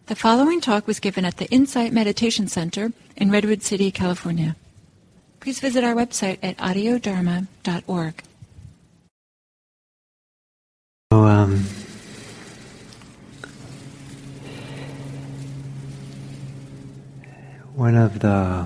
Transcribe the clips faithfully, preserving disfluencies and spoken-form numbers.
The following talk was given at the Insight Meditation Center in Redwood City, California. Please visit our website at audio dharma dot org. So, um, one of the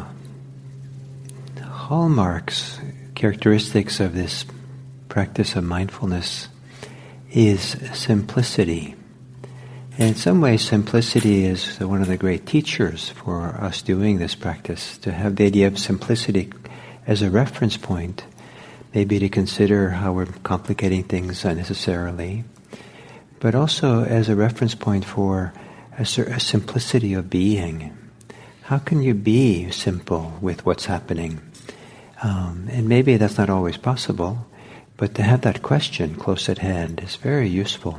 hallmarks, characteristics of this practice of mindfulness is simplicity. And in some ways, simplicity is one of the great teachers for us doing this practice, to have the idea of simplicity as a reference point, maybe to consider how we're complicating things unnecessarily, but also as a reference point for a, a simplicity of being. How can you be simple with what's happening? Um, and maybe that's not always possible, but to have that question close at hand is very useful.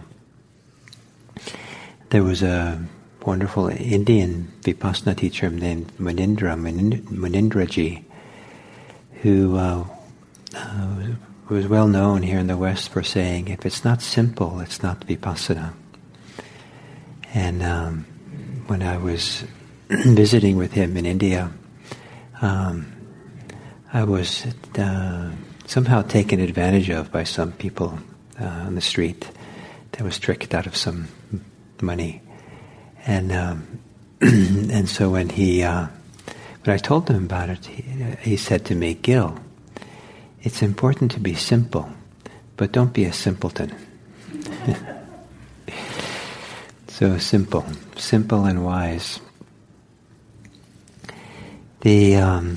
There was a wonderful Indian Vipassana teacher named Munindra, Munindraji, who uh, uh, was well known here in the West for saying, if it's not simple, it's not Vipassana. And um, when I was visiting with him in India, um, I was uh, somehow taken advantage of by some people uh, on the street. That was tricked out of some money, and um, and so when he uh, when I told him about it, he, he said to me, "Gil, it's important to be simple, but don't be a simpleton." So simple, simple and wise. The um,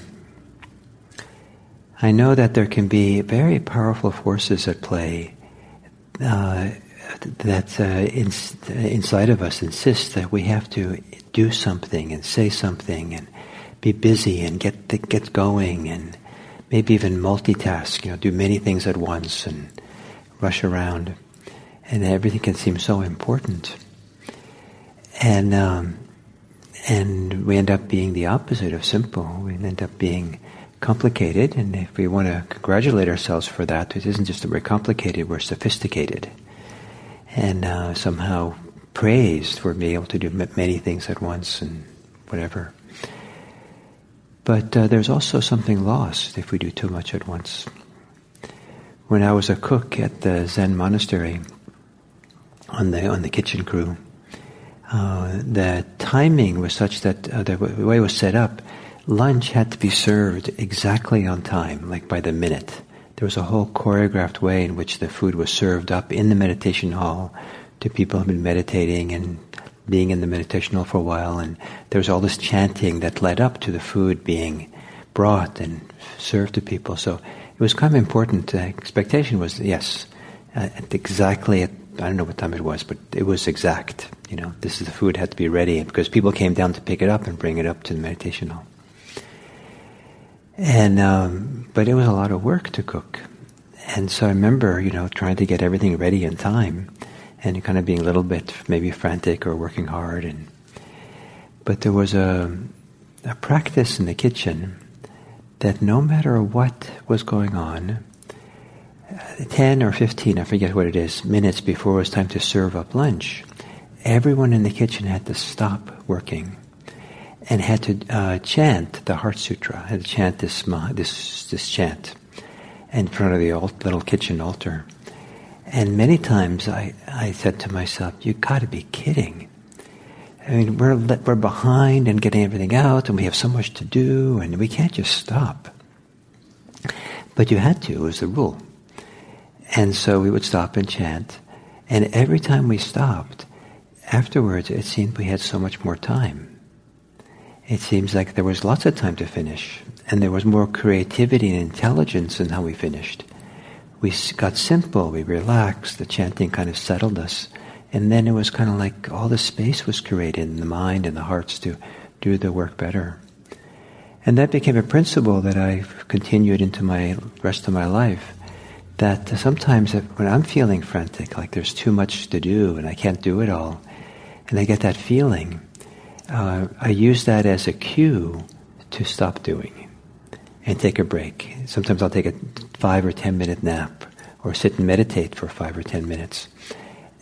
I know that there can be very powerful forces at play uh, that uh, in, inside of us insist that we have to do something and say something and be busy and get the, get going and maybe even multitask, you know, do many things at once and rush around, and everything can seem so important. And um, and we end up being the opposite of simple. We end up being complicated, and if we want to congratulate ourselves for that, it isn't just that we're complicated, we're sophisticated. And uh, somehow praised for being able to do m- many things at once and whatever. But uh, there's also something lost if we do too much at once. When I was a cook at the Zen monastery, on the on the kitchen crew, uh, the timing was such that uh, the, w- the way it was set up, lunch had to be served exactly on time, like by the minute. There was a whole choreographed way in which the food was served up in the meditation hall to people who had been meditating and being in the meditation hall for a while, and there was all this chanting that led up to the food being brought and served to people. So it was kind of important. The expectation was, yes, at exactly at, I don't know what time it was, but it was exact. You know, this is the food had to be ready, because people came down to pick it up and bring it up to the meditation hall. And um, but it was a lot of work to cook, and so I remember, you know, trying to get everything ready in time, and kind of being a little bit maybe frantic or working hard. And but there was a a practice in the kitchen that no matter what was going on, ten or fifteen, I forget what it is, minutes before it was time to serve up lunch, everyone in the kitchen had to stop working and had to uh, chant the Heart Sutra, had to chant this this this chant in front of the alt- little kitchen altar. And many times I, I said to myself, you got to be kidding. I mean, we're we're behind in getting everything out, and we have so much to do, and we can't just stop. But you had to, it was the rule. And so we would stop and chant, and every time we stopped, afterwards it seemed we had so much more time. It seems like there was lots of time to finish, and there was more creativity and intelligence in how we finished. We got simple, we relaxed, the chanting kind of settled us, and then it was kind of like all the space was created in the mind and the hearts to do the work better. And that became a principle that I've continued into my rest of my life, that sometimes when I'm feeling frantic, like there's too much to do and I can't do it all, and I get that feeling, Uh, I use that as a cue to stop doing and take a break. Sometimes I'll take a five or ten minute nap or sit and meditate for five or ten minutes.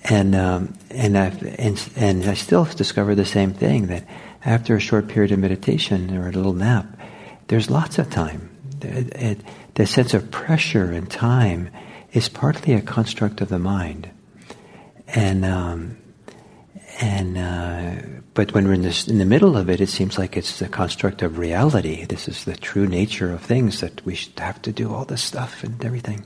And um, and I've and, and I still discover the same thing, that after a short period of meditation or a little nap, there's lots of time. It, it, the sense of pressure and time is partly a construct of the mind, and um, and uh, but when we're in, this, in the middle of it, it seems like it's the construct of reality. This is the true nature of things, that we should have to do all this stuff and everything.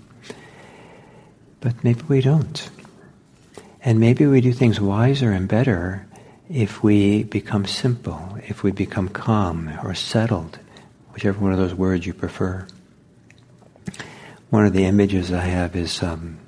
But maybe we don't. And maybe we do things wiser and better if we become simple, if we become calm or settled, whichever one of those words you prefer. One of the images I have is um,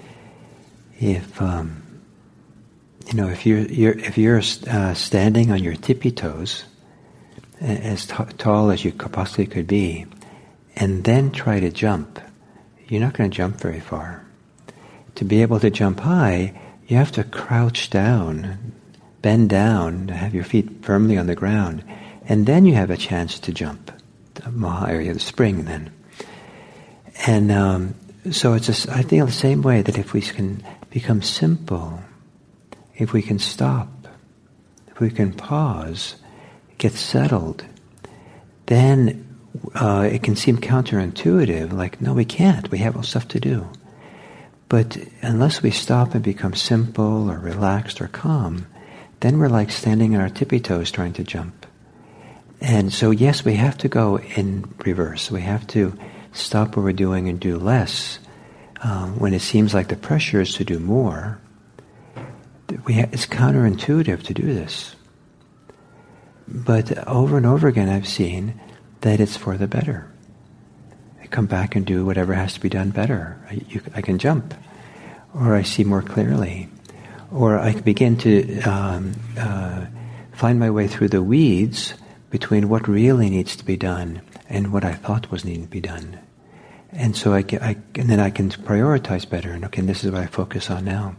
if um, you know if you're, you're if you're uh, standing on your tippy toes, as t- tall as you possibly could be, and then try to jump, you're not going to jump very far. To be able to jump high, you have to crouch down, bend down, have your feet firmly on the ground, and then you have a chance to jump. Or the spring then. And um, so it's a, I think the same way that if we can become simple, if we can stop, if we can pause, get settled, then uh, it can seem counterintuitive, like, no, we can't, we have all stuff to do. But unless we stop and become simple or relaxed or calm, then we're like standing on our tippy toes trying to jump. And so yes, we have to go in reverse. We have to stop what we're doing and do less. Um, when it seems like the pressure is to do more, we ha- it's counterintuitive to do this. But over and over again I've seen that it's for the better. I come back and do whatever has to be done better. I, you, I can jump, or I see more clearly, or I can begin to um, uh, find my way through the weeds between what really needs to be done and what I thought was needing to be done. And so I, I and then I can prioritize better, and okay, this is what I focus on now.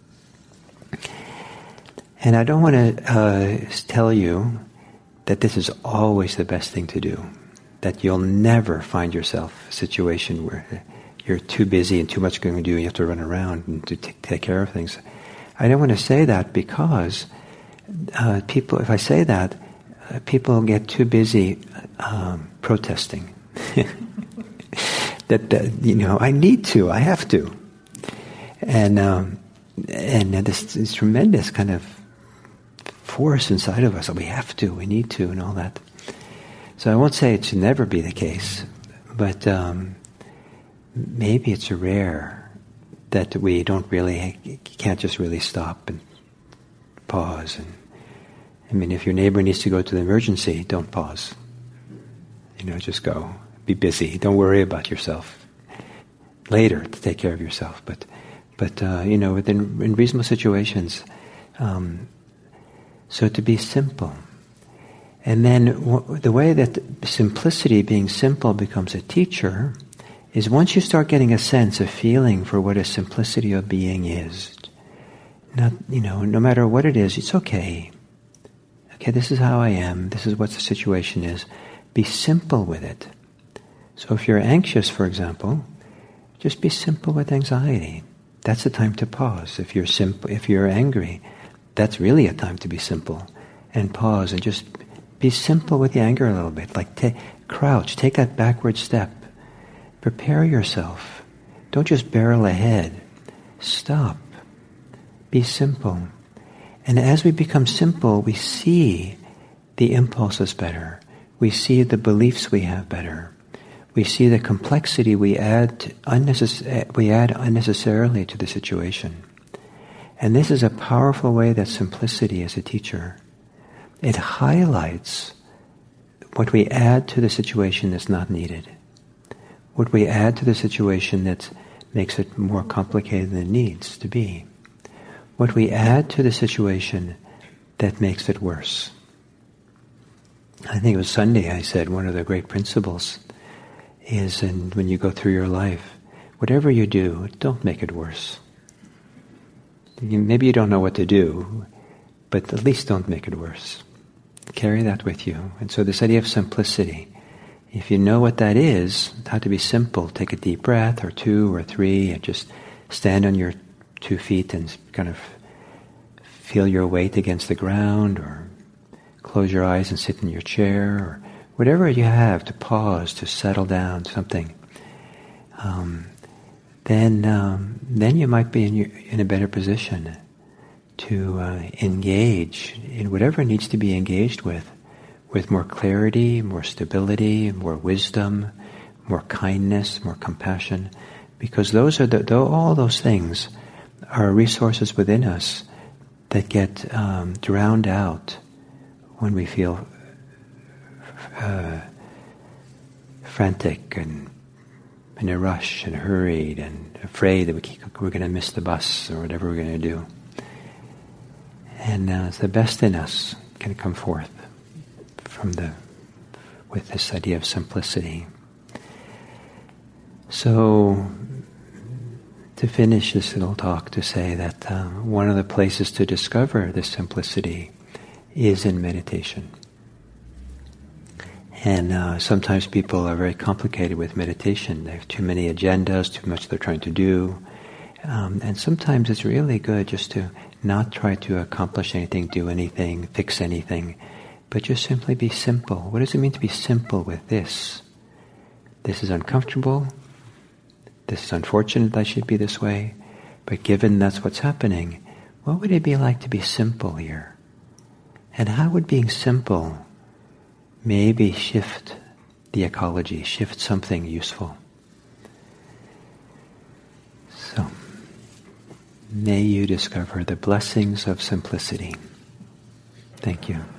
And I don't want to uh, tell you that this is always the best thing to do, that you'll never find yourself a situation where you're too busy and too much going to do and you have to run around and to t- take care of things. I don't want to say that because uh, people, if I say that, uh, people get too busy um, protesting. that, that, you know, I need to, I have to. And um, and this, this tremendous kind of force inside of us that we have to, we need to, and all that. So I won't say it should never be the case, but um, maybe it's rare that we don't really, can't just really stop and pause. And I mean, if your neighbor needs to go to the emergency, don't pause. You know, just go. Be busy. Don't worry about yourself. Later, to take care of yourself. But, but uh, you know, within in reasonable situations, um, so to be simple. And then w- the way that simplicity, being simple, becomes a teacher is once you start getting a sense, a feeling for what a simplicity of being is. Not, you know, no matter what it is, it's okay. Okay, this is how I am. This is what the situation is. Be simple with it. So if you're anxious, for example, just be simple with anxiety. That's the time to pause. If you're simple, if you're angry, that's really a time to be simple and pause and just be simple with the anger a little bit. Like t- crouch, take that backward step. Prepare yourself. Don't just barrel ahead. Stop. Be simple. And as we become simple, we see the impulses better. We see the beliefs we have better. We see the complexity we add unnecess- we add unnecessarily to the situation. And this is a powerful way that simplicity is a teacher. It highlights what we add to the situation that's not needed. What we add to the situation that makes it more complicated than it needs to be. What we add to the situation that makes it worse. I think it was Sunday I said one of the great principles is, and when you go through your life, whatever you do, don't make it worse. You, maybe you don't know what to do, but at least don't make it worse. Carry that with you. And so this idea of simplicity, if you know what that is, how to be simple, take a deep breath or two or three and just stand on your two feet and kind of feel your weight against the ground, or close your eyes and sit in your chair, or whatever you have to pause, to settle down, something. Um, then, um, then you might be in, your, in a better position to uh, engage in whatever needs to be engaged with, with more clarity, more stability, more wisdom, more kindness, more compassion, because those are the, though all those things are resources within us that get um, drowned out when we feel uh, frantic and in a rush and hurried and afraid that we keep, we're going to miss the bus or whatever we're going to do. And uh, the best in us can come forth from the with this idea of simplicity. So, to finish this little talk, to say that uh, one of the places to discover this simplicity is in meditation. And uh, sometimes people are very complicated with meditation. They have too many agendas, too much they're trying to do. Um, and sometimes it's really good just to not try to accomplish anything, do anything, fix anything, but just simply be simple. What does it mean to be simple with this? This is uncomfortable. This is unfortunate that I should be this way. But given that's what's happening, what would it be like to be simple here? And how would being simple maybe shift the ecology, shift something useful? So, may you discover the blessings of simplicity. Thank you.